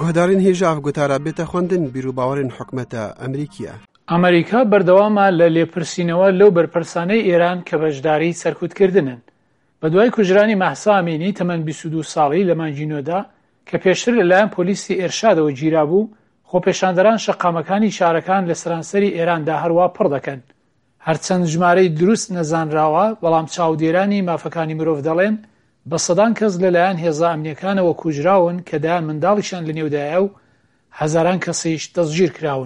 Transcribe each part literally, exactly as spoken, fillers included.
گۆدارین هێژاف گوتارە بێتە خوێندن بیرروباوەڕین حکومەتە ئەمریکیە. ئەمریکا بەردەوامە لە لێپرسینەوە لەو بەرپرسانەی ئێران کە بەشداری سەرکوتکردنن بە دوای کوژرانی مەحسا ئەمینی تەمەن بیست و دوو ساڵی لە مانگی نۆدا کە پێشتر لەلایەن پۆلیسی ئێرشادەوە گیرا بوو. خۆپێشاندەران شەقامەکانی شارەکان لە سەرانسەری ئێراندا هەروە پڕ دەکەن. هەرچەند ژمارەی دروست نەزانراوە، بەڵام چاودێرانی مافەکانی مرۆڤ دەڵێن بە سەدان کەس لەلایەن هێزە ئەمنیەکانەوە کوژراون کە دایان منداڵیشان لە نێودایە و هەزاران کەسیش دەستگیر کراون.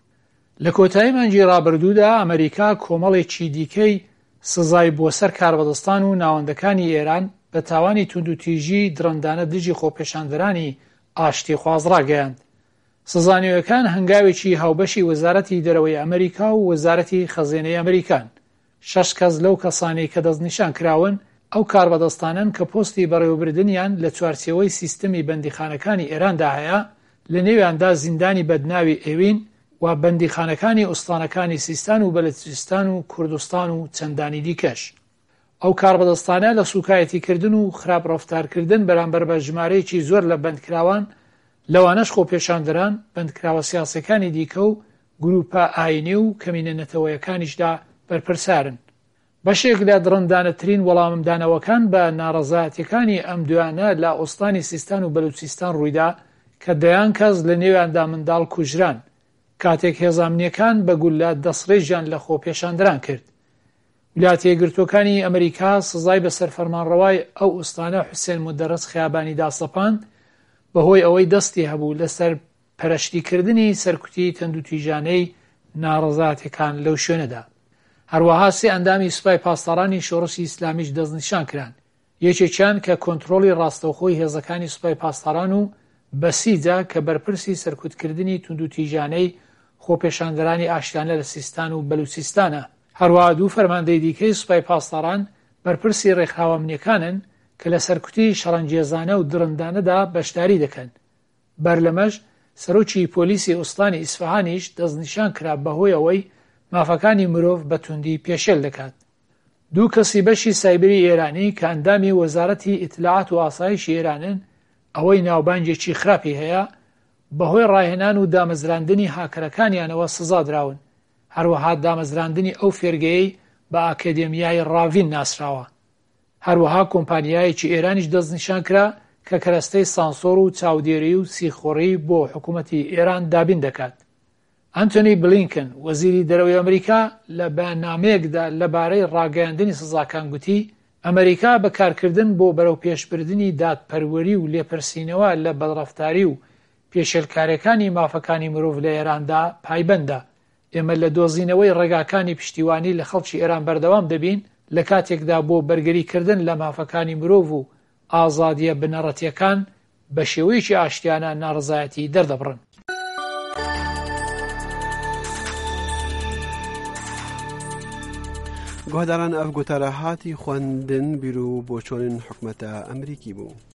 لە کۆتایی مانگی ڕابردوودا ئەمریکا کۆمەڵێکی دیکەی سزای بۆ سەر کاربەدەستان و ناوەندەکانی ئێران بە تاوانی توندوتیژی درەندانە دژی خۆپێشاندەرانی ئاشتی خوازڕاگەیاند. سزانیۆیەکان هەنگاوێکی هاوبەشی وەزارەتی دەرەوەی ئەمریکا و وەزارەتی خەزینەی ئەمریکان. شەش کەس لەو کەسانەی کە دەستنیشان کراون ئەو کاربەدەستانن کە پۆستی بەڕێوەبردنیان لە چوارچێوەی سیستەمی بەندیخانەکانی ئێراندا هەیە، لە نێویاندا زیندانی بەدناوی ئێوین و بەندیخانەکانی ئوستانەکانی سیستان و بەلوچستان و کوردستان و چەندانی دیکەش. ئەو کاربەدەستانە لە سوکایەتیکردن و خراپڕەفتارکردن بەرامبەر بە ژمارەیەکی زۆر لە بەندکراوان، لەوانەش خۆپێشاندەران، بەندکراوە سیاسەکانی دیکە و گروپە ئاینی و کەمینە نەتەوەیەکانیشدا بەرپرسارن. بەشێک لە درەندانەترین وەڵامدانەوەکان بە ناڕەزایەتیەکانی ئەم دوانە لە ئوستانی سیستان و بەلوچستان ڕوویدا کە دەیان کەس لە نێویاندا منداڵ کوژران، کاتێک هێزامنیەکان بەگوول لە دەسڕێژیان لە خۆپێشاندەران کرد. ویلایەتە یەکگرتووەکانی ئەمریکا سزای بە سەرفەرمانڕەوای ئەو ئوستانە حوسێن مودەرڕس خەیابانی داسەپاند بەهۆی ئەوەی دەستی هەبوو لەسەر پەرەشتیکردنی سەرکوتی تەندروتیژانەی ناڕەزایەتیەکان لەو شوێنەدا. هەروەها سێ ئەندامی سوپای پاسدارانی شۆڕشی ئیسلامیش دەستنیشان کران. یەکێکیان کە کۆنتڕۆڵی ڕاستەوخۆی هێزەکانی سوپای پاسداران و بەسیجا کە بەرپرسی سەرکوتکردنی توندوتیژانەی خۆپێشاندەرانی ئاشتیانە لە سیستان و بەلوچستانە. هەروەها دوو فەرماندەی دیکەی سوپای پاسداران بەرپرسی ڕێکخراوەمنیەکانن کە لە سەرکوتی شەڕەنگێزانە و درەندانەدا بەشداری دەکەن. بەرلەمەش سەرۆکی پۆلیسی ئوستانی ئیسفەهانیش دەستنیشان کرا بەهۆی ئەوەی مافەکانی مرۆڤ بە توندی پێشێل دەکات. دوو کەسی بەشی سایبری ئێرانی کە ئەندامی وەزارەتی ئیتلاعات و ئاسایشی ئێرانن ئەوەی ناوبانجێکی خراپی هەیە، بەهۆی ڕاهێنان و دامەزراندنی هاکەرەکانیانەوە سزا دراون. هەروەها دامەزراندنی ئەو فێرگەیەی بە ئاکادێمیای ڕاوین ناسراوە. هەروەها کۆمپانیایەکی ئێرانیش دەستنیشان کرا کە کەرەستەی سانسۆر و چاودێری و سیخۆڕی بۆ حکوومەتی ئێران دابین دەکات. ئەنتۆنی بلینکن وەزیری دەرەوەی ئەمریکا لە بەیاننامەیەکدا لەبارەی ڕاگەیاندنی سزاکان گوتی ئەمریکا بەکارکردن بۆ بەرەو پێشبردننی دادپەروەری و لێپرسینەوە لە بەدڕەفتاری و پێشێلکاریەکانی مافەکانی مرۆڤ لە ئێراندا پایبەندە. ئێمە لە دۆزینەوەی ڕێگاکانی پشتیوانی لە خەڵکی ئێران بەردەوام دەبین لە کاتێکدا بۆ بەرگەریکردن لە مافەکانی مرۆڤ و ئازادیە بنەڕەتیەکان بە شێوەیەکی ئاشتیانە ناڕزایەتی دەردەبڕن. گۆداران ئەف گوتارە هاتی خوێندن بیر و بۆ چۆنین حکومەتە ئەمریکی بوو.